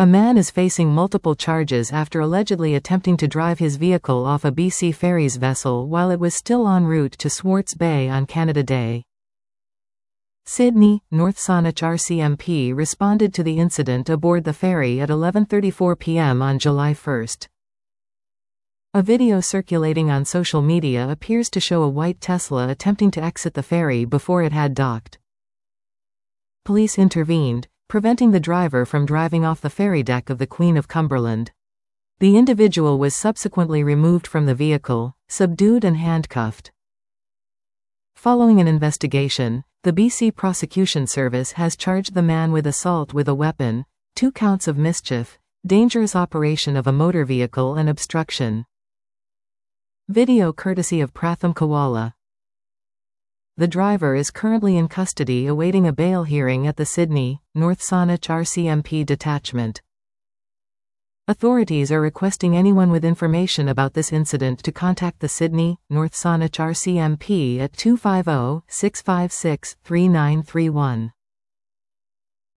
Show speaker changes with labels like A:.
A: A man is facing multiple charges after allegedly attempting to drive his vehicle off a BC Ferries vessel while it was still en route to Swartz Bay on Canada Day. Sydney, North Saanich RCMP responded to the incident aboard the ferry at 11:34 p.m. on July 1. A video circulating on social media appears to show a white Tesla attempting to exit the ferry before it had docked. Police intervened, preventing the driver from driving off the ferry deck of the Queen of Cumberland. The individual was subsequently removed from the vehicle, subdued and handcuffed. Following an investigation, the BC Prosecution Service has charged the man with assault with a weapon, 2 counts of mischief, dangerous operation of a motor vehicle and obstruction. Video courtesy of Pratham Kawala. The driver is currently in custody awaiting a bail hearing at the Sydney, North Saanich RCMP detachment. Authorities are requesting anyone with information about this incident to contact the Sydney, North Saanich RCMP at 250-656-3931.